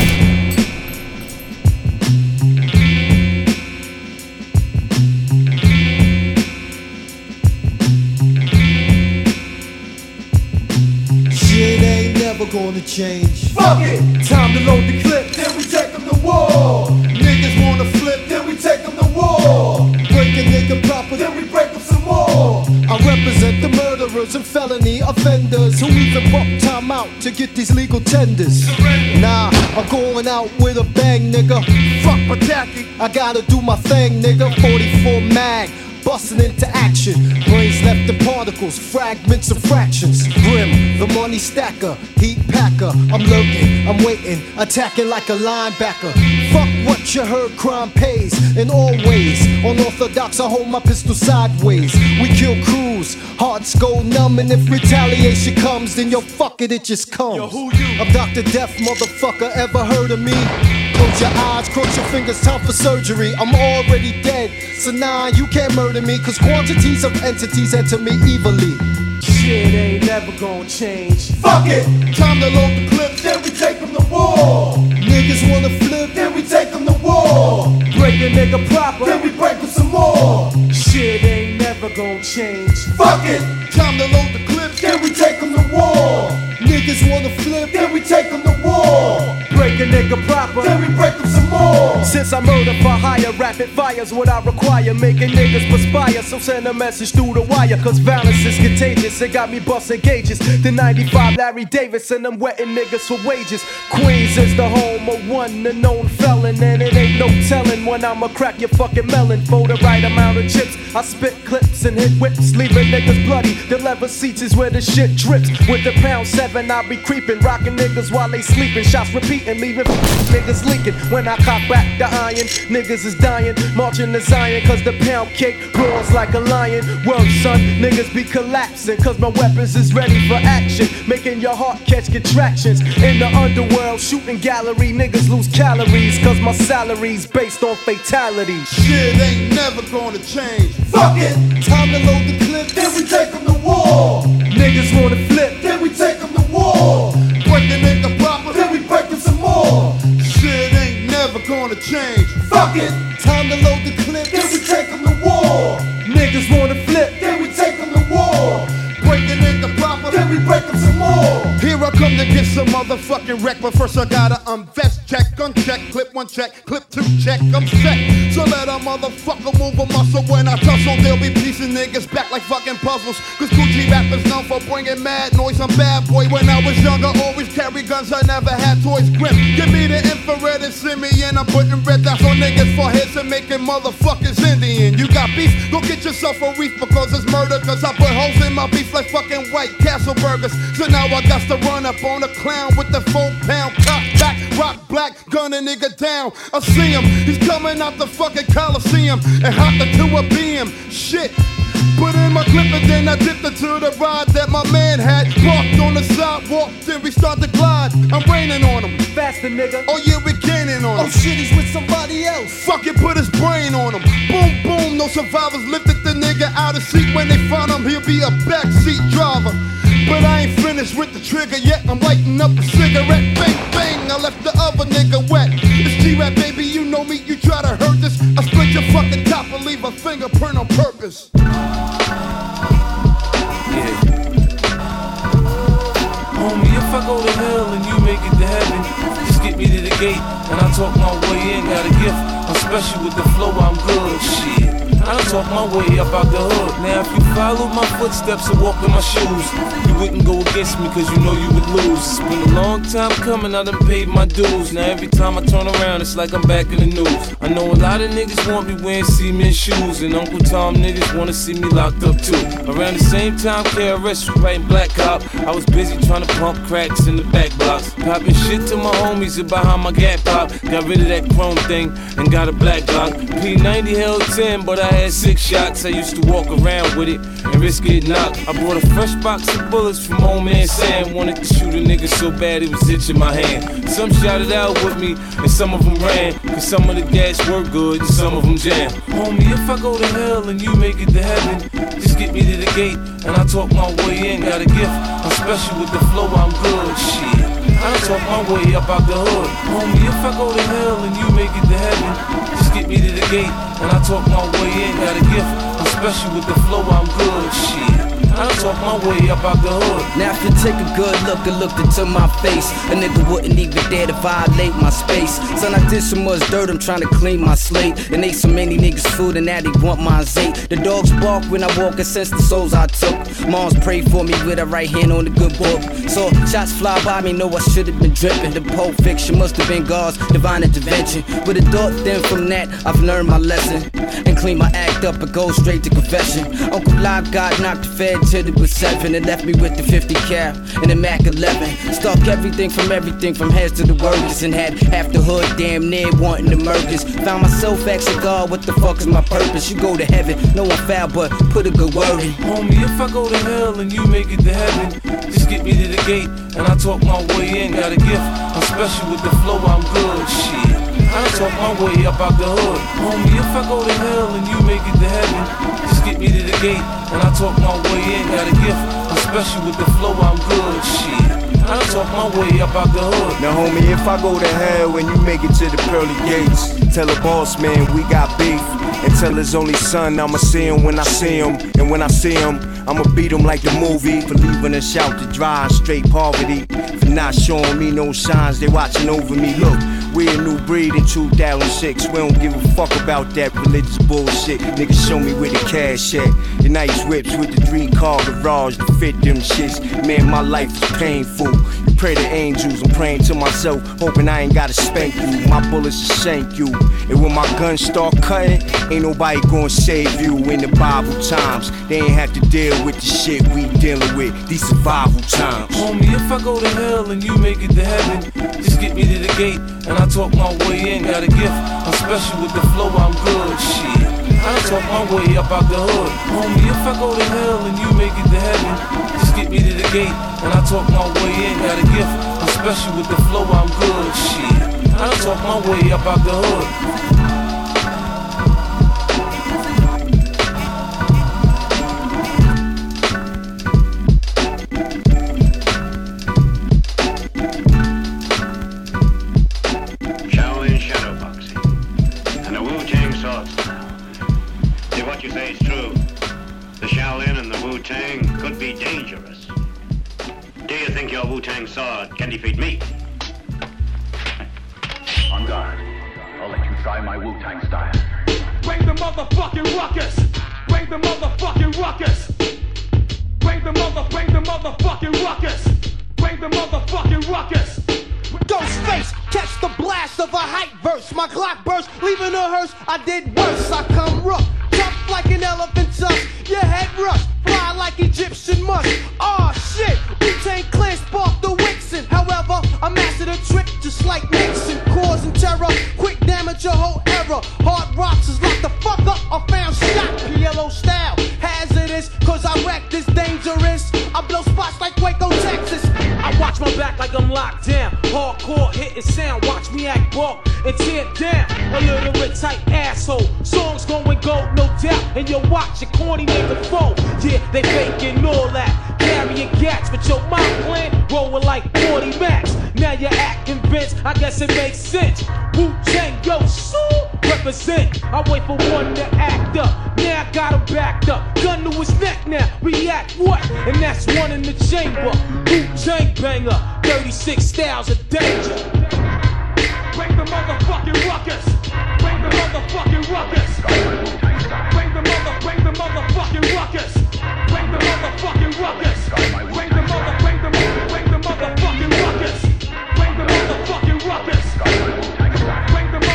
Shit ain't never gonna change. Fuck it! Time to load the clip, then we take them to war. Niggas wanna flip, then we take them to war. Break a nigga proper, then we break them some more. I represent the murderers and felony offenders who even pop time out to get these legal tenders. Nah, I'm going out with a bang, nigga. Fuck Pataki, I gotta do my thing, nigga. 44 mag. Busting into action, brains left in particles, fragments and fractions. Grim, the money stacker, heat packer. I'm lurking, I'm waiting, attacking like a linebacker. Fuck what you heard, crime pays in all ways. Unorthodox, I hold my pistol sideways. We kill crews, hearts go numb, and if retaliation comes, then yo, fuck it, it just comes. Yo, who you? I'm Dr. Death, motherfucker, ever heard of me? Close your eyes, cross your fingers, time for surgery. I'm already dead, so nah, you can't murder me, cause quantities of entities enter me evilly. Shit ain't never gonna change. Fuck it! Time to load the clips, then we take them to war. Niggas wanna flip, then we take them to war. Break a nigga proper, then we break them some more. Shit ain't never gonna change. Fuck it! Time to load the clips, then we take them to war. Niggas wanna flip, then we take them to war. Break a nigga proper, then we break them some more. Since I murder for hire, rapid fire's what I require. Making niggas perspire, so send a message through the wire. Cause violence is contagious, it got me busting gauges. The 95 Larry Davis and I'm wetting niggas for wages. Queens is the home of one, the known felon. And it ain't no telling when I'ma crack your fucking melon. For the right amount of chips, I spit clips and hit whips, leaving niggas bloody. The leather seats is where the shit drips. With the pound 7, I be creeping, rocking niggas while they sleeping. Shots repeating, leaving niggas leaking. When I cock back the iron, niggas is dying, marching to Zion. Cause the pound cake roars like a lion. Word son, niggas be collapsing. Cause my weapons is ready for action, making your heart catch contractions. In the underworld, shooting gallery, niggas lose calories. Cause my salary's based on fatality. Shit ain't never gonna change. Fuck it! Time to load the clip, then we take them to war. Niggas wanna flip, then we take them to war. Break the nigga proper, then we break them some more. Shit ain't never gonna change. Fuck it! Time to load the clip, then we take them to war. Niggas wanna flip, then we take them to war. Break the nigga proper, then we break them some more. Here I come to get some motherfucking wreck, but first I gotta unvest, check, uncheck, clip 1 check, clip 2 check, I'm set. So let a motherfucker move a muscle when I tussle. They'll be piecing niggas back like fucking puzzles. Cause Gucci rappers known for bringing mad noise. I'm bad boy. When I was younger, always carry guns, I never had toys grip. Give me the infrared and send me in. I'm putting red dots on niggas' foreheads and making motherfuckers Indian. You got beef? Go get yourself a reef because it's murder. Cause I put holes in my beef like fucking white Impossible burgers. So now I got to run up on a clown with the 4-pound cock back, rock black, gun a nigga down. I see him, he's coming out the fucking Coliseum and hopped into a BM. Shit. Put in my clip and then I dipped into the ride that my man had parked on the sidewalk. Then we start to glide. I'm raining on him. Faster, nigga. Oh yeah, we gaining on him. Oh shit, he's with somebody else. Fuck it, put his brain on him. Boom, boom, no survivors. Lifted the nigga out of seat. When they find him, he'll be a backseat driver. But I ain't finished with the trigger yet. I'm lighting up a cigarette. Bang, bang, I left the other nigga wet. It's G-Rap, baby, you know me. You try to hurt this, I split your fucking top and leave a fingerprint on purpose. Homie, if I go to hell and you make it to heaven, just get me to the gate and I talk my way in. Got a gift, I'm special with the flow, I'm good. Shit, I done talk my way up out the hood. Now if you follow my footsteps and walk in my shoes, you wouldn't go against me cause you know you would lose. It's been a long time coming, I done paid my dues. Now every time I turn around, it's like I'm back in the news. I know a lot of niggas want me wearing cement shoes, and Uncle Tom niggas wanna see me locked up too. Around the same time KRS was writing Black Cop, I was busy trying to pump cracks in the back blocks, popping shit to my homies about how my gap pop. Got rid of that chrome thing and got a black block. P90 held 10, but I had 6 shots. I used to walk around with it and risk getting knocked. I brought a fresh box of bullets from old man Sam. Wanted to shoot a nigga so bad it was itching my hand. Some shouted out with me and some of them ran, cause some of the gas were good and some of them jammed. Homie, if I go to hell and you make it to heaven, just get me to the gate and I talk my way in. Got a gift, I'm special with the flow, I'm good. Shit, I done talk my way up out the hood. Homie, if I go to hell and you make it to heaven, just get me to the gate and I talk my way in. Got a gift, I'm special with the flow, I'm good. Shit, I done talk my way up out the hood. Now if you take a good look and looked into my face, a nigga wouldn't even dare to violate my space. Son, I did so much dirt, I'm trying to clean my slate, and ate so many niggas food and now they want my ate. The dogs bark when I walk and sense the souls I took. Moms pray for me with her right hand on the good book. So shots fly by me, know I should've been dripping. The Pulp Fiction must have been God's divine intervention. With a thought then from that, I've learned my lesson and clean my act up and go straight to confession. Uncle Live got knocked the fed till it was 7 and left me with the 50 cal and the Mac 11. Stuck everything from heads to the workers and had half the hood damn near wanting the murders. Found myself asking God, what the fuck is my purpose? You go to heaven, no one foul, but put a good word in. Homie, if I go to hell and you make it to heaven, just get me to the gate and I talk my way in. Got a gift, I'm special with the flow, I'm good. Shit, I done talk my way up out the hood. Homie, if I go to hell and you make it to heaven, just get me to the gate and I talk my way in. Got a gift, I'm special with the flow, I'm good. Shit, I done talk my way up out the hood. Now homie, if I go to hell and you make it to the pearly gates, tell the boss man we got beef, and tell his only son I'ma see him when I see him, and when I see him I'ma beat him like the movie. For leaving us out to dry, straight poverty, for not showing me no signs, they watching over me. Look, we a new breed in 2006. We don't give a fuck about that religious bullshit. Niggas show me where the cash at. The nice whips with the 3-car garage to fit them shits. Man, my life is painful. You pray to angels, I'm praying to myself, hoping I ain't gotta spank you. My bullets will shank you, and when my guns start cutting, ain't nobody gonna save you. In the Bible times, they ain't have to deal with the shit we dealing with, these survival times. Homie, if I go to hell and you make it to heaven, just get me to the gate and I talk my way in. Got a gift, I'm special with the flow, I'm good. Shit, I done talk my way up out the hood. Homie, if I go to hell and you make it to heaven, just get me to the gate and I talk my way in. Got a gift, I'm special with the flow, I'm good. Shit, I done talk my way up out the hood. You say it's true. The Shaolin and the Wu-Tang could be dangerous. Do you think your Wu-Tang sword can defeat me? On guard. I'll let you try my Wu-Tang style. Bring the motherfucking ruckus! Bring the motherfucking ruckus! Bring the motherfucking ruckus! Bring the motherfucking ruckus! Ghostface, catch the blast of a hype verse. My Glock burst, leaving a hearse. I did worse. I come rough, tough like an elephant tusk. Your head rush, fly like like Egyptian musk. Oh shit, Wu-Tang Clan sparked the Wixen. However, I mastered a trick just like Nixon, causing terror, quick damage your whole era. Hard rocks is locked the fuck up, I found shot, PLO style. Hazardous, cause I wreck this dangerous. I blow spots like Waco, Texas. I watch my back like I'm locked down. Hardcore hitting sound, watch me act bulk and tear down. A little bit tight asshole. Songs going gold, no doubt. And you watch your corny nigga fold. Yeah, they faking all that. Carrying gats, but your mouth plan rolling like 40 max. Now you're acting convinced, I guess it makes sense. Wu-Tang, yo, so represent. I wait for one to act up. Now I got him backed up. Gun to his neck now, react what? And that's one in the chamber. Wu-Tang banger, 36 styles of danger. Bring the motherfucking ruckus. Bring the motherfucking ruckus. Bring the motherfucking ruckus. Bring the motherfucking ruckus. Bring the motherfucking ruckus. Bring the motherfucking ruckus. Bring the motherfucking ruckus. Bring the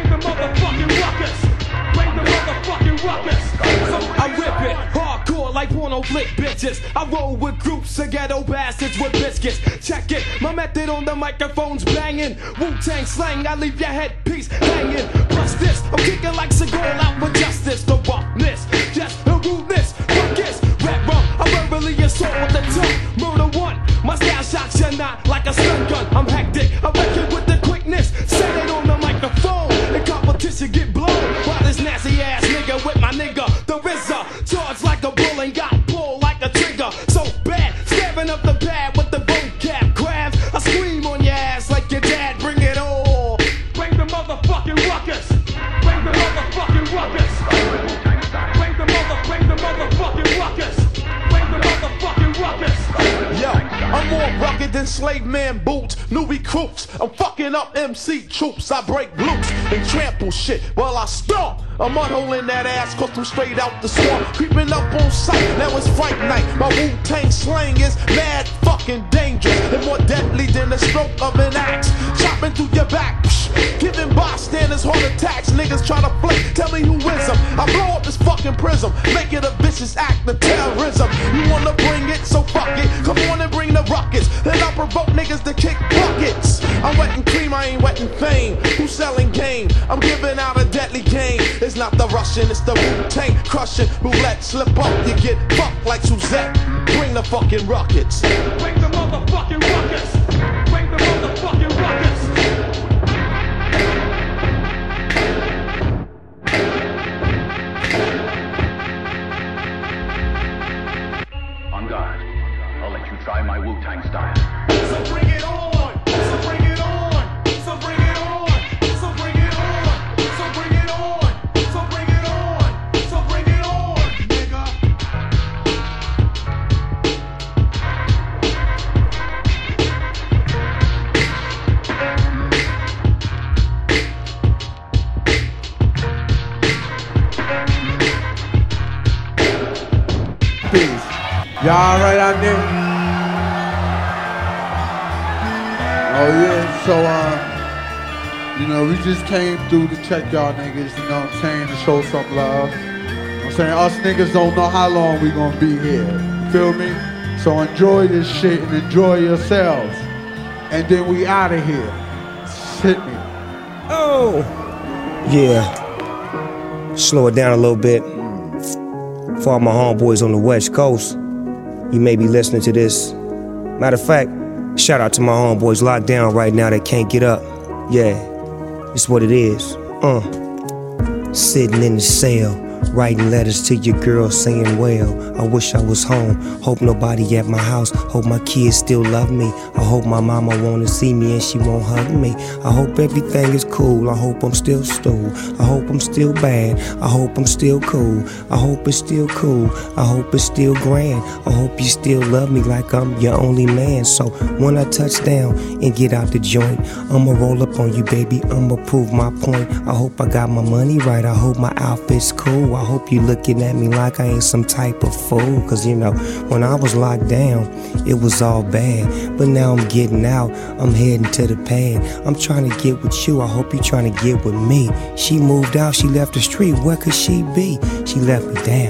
motherfucking ruckus. I rip it hardcore like porno flick bitches. I roll with groups of ghetto bastards with biscuits. Check it, my method on the microphone's banging. Wu-Tang slang, I leave your headpiece hanging. Plus this, I'm kicking like Seagal out for justice. The roughness, just the rudeness. Ruckus, rap rum, I verbally assault with the tongue. Murder one, my style shocks you not like a stun gun. I'm hectic, I reckon with the quickness. Set it on the microphone, the competition get blown. While this nasty ass nigga with my nigga, the RZA, charged like a bull and got pulled like a trigger. So bad, stabbing up the pad with the vocab crabs. I scream on your ass like your dad, bring it all. Bring the motherfucking ruckus. Bring the motherfucking ruckus. Bring the motherfucking ruckus. Bring the motherfucking ruckus. Yo, I'm more rugged than slave man boots, new recruits. I'm fucking up MC troops. I break loose and trample shit while I stomp. I'm unholing that ass cause I'm straight out the swamp. Creeping up on sight, now it's fight night. My Wu-Tang slang is mad fucking dangerous and more deadly than the stroke of an axe. Chopping through your back, giving bystanders heart attacks. Niggas try to flick, tell me who is them. I blow up this fucking prism, make it a vicious act of terrorism. You wanna bring it, so fuck it. Come on and bring the ruckus. Then I provoke niggas to kick buckets. I'm wetting cream, I ain't wetting fame. Who's selling game? I'm giving out a deadly game. It's not the Russian, it's the Wu-Tang crushing. Roulette, slip up, you get fucked like Suzette. Bring the fucking rockets. Bring the motherfucking rockets. Bring the motherfucking rockets. On guard. I'll let you try my Wu-Tang style. So bring it on. So bring it on. So bring it on. So bring it on. So bring it on. So bring it on. So bring it on, nigga. Peace. Y'all alright out there? Oh yeah, so you know, we just came through to check y'all niggas, you know what I'm saying, to show some love. I'm saying us niggas don't know how long we gonna be here. You feel me? So enjoy this shit and enjoy yourselves. And then we out of here. Hit me. Oh! Yeah. Slow it down a little bit. For all my homeboys on the West Coast, you may be listening to this. Matter of fact, shout out to my homeboys locked down right now that can't get up. Yeah, it's what it is. Sitting in the cell, writing letters to your girl saying, well, I wish I was home. Hope nobody at my house. Hope my kids still love me. I hope my mama wanna see me and she won't hug me. I hope everything is cool. I hope I'm still stole. I hope I'm still bad. I hope I'm still cool. I hope it's still cool. I hope it's still grand. I hope you still love me like I'm your only man. So when I touch down and get out the joint, I'ma roll up on you, baby. I'ma prove my point. I hope I got my money right. I hope my outfit's cool. I hope you looking at me like I ain't some type of fool. Cause you know, when I was locked down, it was all bad. But now I'm getting out, I'm heading to the pad. I'm trying to get with you, I hope you trying to get with me. She moved out, she left the street, where could she be? She left me down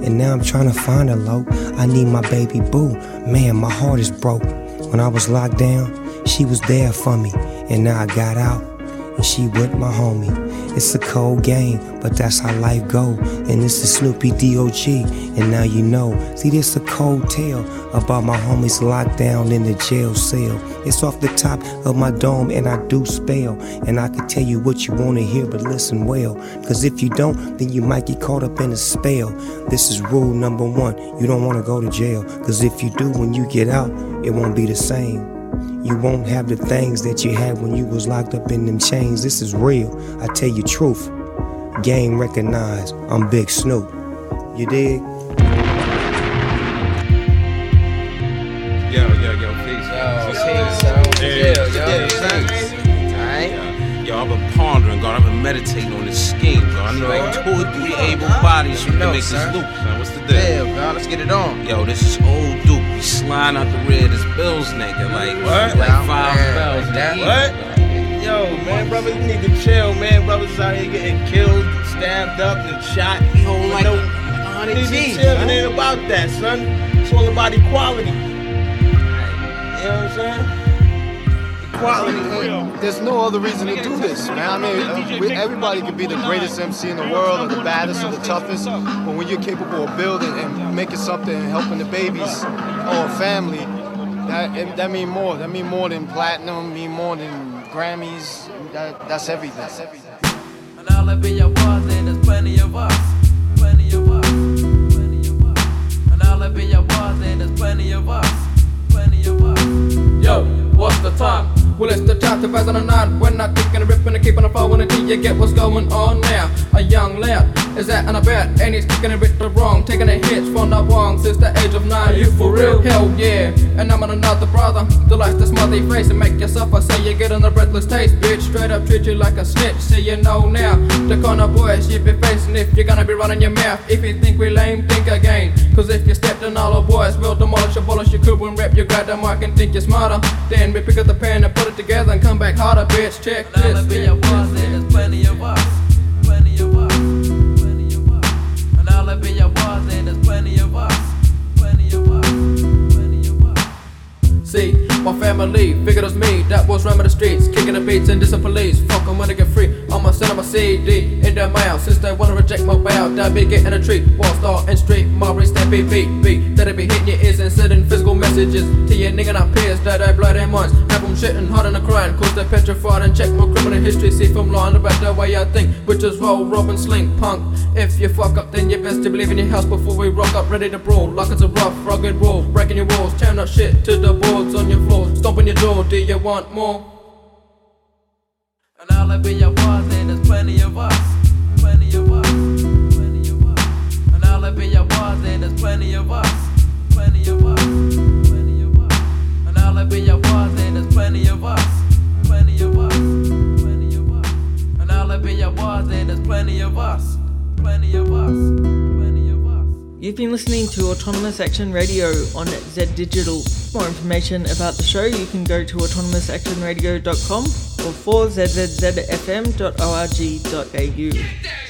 and now I'm trying to find her low. I need my baby boo, man, my heart is broke. When I was locked down, she was there for me, and now I got out, and she with my homie. It's a cold game, but that's how life go. And this is Snoopy D.O.G., and now you know. See, this a cold tale about my homies locked down in the jail cell. It's off the top of my dome, and I do spell. And I can tell you what you wanna hear, but listen well. Cause if you don't, then you might get caught up in a spell. This is rule number 1, you don't wanna go to jail. Cause if you do, when you get out, it won't be the same. You won't have the things that you had when you was locked up in them chains. This is real, I tell you truth. Game recognized, I'm Big Snoop. You dig? Yo, peace. Yo, I've been pondering, God. I've been meditating on this scheme, God. I know like 2 or 3 able bodies who can make this loop, son. What's the deal? Yeah, God, let's get it on. Yo, this is old Duke. He sliding out the rear of this Bills nigga. Like, what? Like 5 bells. What? Yo, man, brothers need to chill, man. Brothers out here getting killed, stabbed up, and shot. He hold like 100 G's. Need to chill. It ain't about that, son. It's all about equality. You know what I'm saying? Equality. There's no other reason to do this, man. I mean, everybody can be the greatest MC in the world, or the baddest, or the toughest, but when you're capable of building and making something and helping the babies or family, that mean more. That mean more than platinum, mean more than Grammys. That's everything. And all up in your bars, and there's plenty of us. Plenty of us. Plenty of us. And all up in your bars, and there's plenty of us. Plenty of us. Yo, what's the time? Well, it's the time to pass on a night. When I kick and a rip and I keep on the phone until you get what's going on now. A young lad is that on a bet, and he's kicking it with the wrong, taking the hits from the wrong since the age of 9. You for real? Hell yeah. And I'm on another brother that likes to smother your face and make you suffer. Say you get on the breathless taste, bitch. Straight up treat you like a snitch. So you know now the kind of boys you be facing if you're gonna be running your mouth. If you think we lame, think again. Cause if you stepped in all the boys, we'll demolish, abolish your crew and rap. You grab the mic and think you're smarter. Then we pick up the pen and put it together and come back harder, bitch. Check this. All up in your bars, and there's plenty of us. Plenty of us. Plenty of us. And all up in your bars, and there's plenty of us. Plenty of us. Plenty of us. See, my family figured it was me that was running the streets, kicking the beats and dissing police. Fuck 'em when they get free. I'ma send 'em a CD in their mail since they wanna reject my bail. That be getting a treat. Wall star and street, my race that beat. That'll be hitting your ears and sending physical messages to your nigga not peers that I blood their minds. Have them shitting hard in the crying, cause they're petrified and check my criminal history. See from lying about the way I think, which is roll, rob and sling, punk. If you fuck up, then you best to believe in your house before we rock up, ready to brawl. Like it's a rough, rugged roll, breaking your walls, tearing up shit to the boards on your floor, stomping your jaw. Do you want more? And all up in your bars, and there's plenty of us. Plenty of us. Plenty of us. And all up in your bars, and there's plenty of us. Plenty of us. Plenty of us. And all up in your bars, and there's plenty of us. Plenty of us. Plenty of us. And all up in your bars, and there's plenty of us. Plenty of us. Plenty of us. You've been listening to Autonomous Action Radio on Z Digital. For more information about the show, you can go to autonomousactionradio.com or 4zzzfm.org.au.